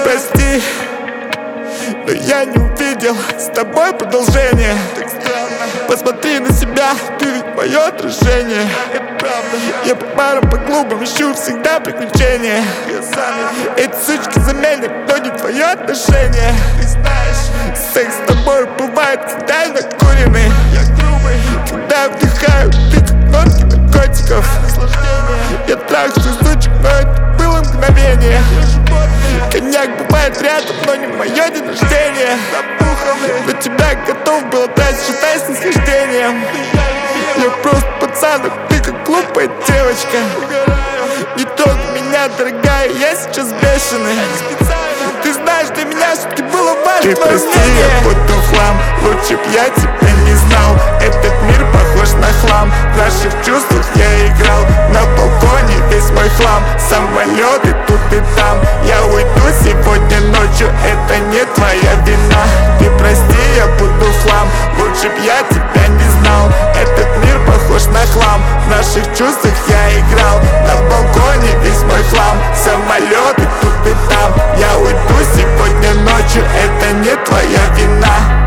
прости, но я не увидел с тобой продолжение. Так странно. Посмотри на себя, ты ведь мое отражение. Это правда. Я по барам, по клубам ищу всегда приключения. Эти сучки заменят, но не твое отношение. Ты знаешь, секс с тобой бывает, когда я накуренный. Я грубый, когда я вдыхаю, ты как нотки наркотиков. Я трахаю сучек, но это было мгновение. Коньяк бывает рядом, но не мое день рождения. На тебя готов был отдать, считай, снисхождением. Я просто пацан, а ты как глупая девочка. Не трогай меня, дорогая, я сейчас бешеный. Ты знаешь, для меня все-таки было важно. Ты прости, я буду хлам, лучше б я тебя не знал. Этот мир похож на хлам, в наших чувствах я играл. На балконе весь мой хлам, самолеты тут и там. Я уйду сегодня ночью, это не твоя вина. Ты прости, я буду хлам, лучше б я тебя не знал. Этот мир похож на хлам, в наших чувствах я играл. На балконе весь мой хлам, самолеты тут и там. Я уйду сегодня ночью, это не твоя вина.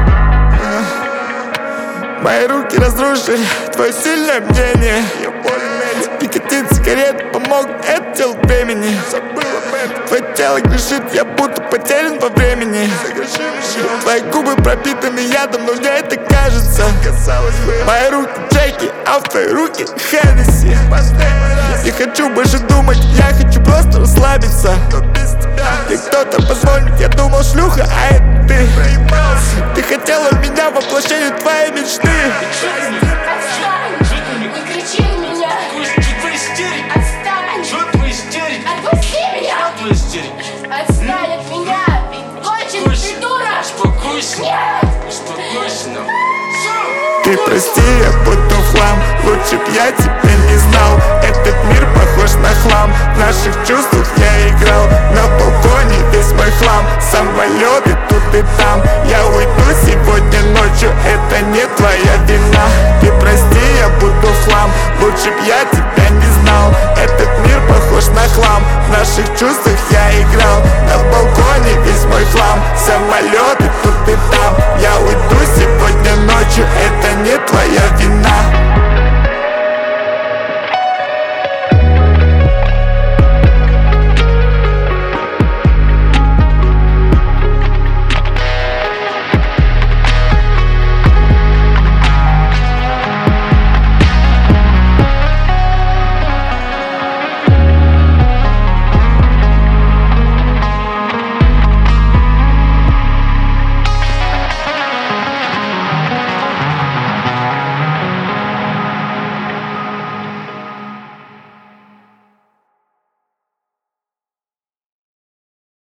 Мои руки разрушили твое сильное мнение. Никотин, сигарет помог, это дело времени. Твое тело грешит, я будто потерян во времени. Твои губы пропитаны ядом, но мне это кажется. Мои руки Джеки, а в твои руки Хеннесси. Не хочу больше думать, я хочу просто расслабиться. И кто-то позвонит, я думал шлюха, а это ты. Ты хотела меня, воплощение твоей мечты. Отстань от меня, кончен придурок! Успокойся! Нет! Успокойся! Ты прости, я буду хлам, лучше б я тебя не знал. Этот мир похож на хлам, в наших чувствах я играл. На балконе весь мой хлам, самолеты тут и там. Я уйду сегодня ночью, это не твоя вина. Ты прости, я буду хлам, лучше б я тебя не знал. Этот мир похож на хлам, в наших чувствах я играл. На балконе весь мой хлам, самолеты